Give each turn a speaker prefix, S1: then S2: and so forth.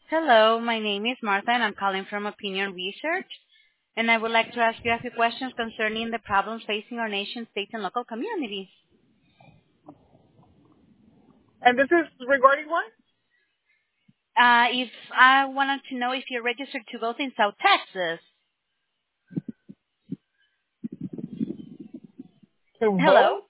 S1: Hello, my name is Martha, and I'm calling from Opinion Research, and I would like to ask you a few questions concerning the problems facing our nation, state, and local communities.
S2: And this is regarding what?
S1: If I wanted to know if you're registered to vote in South Texas.
S2: To
S1: Hello?
S2: vote?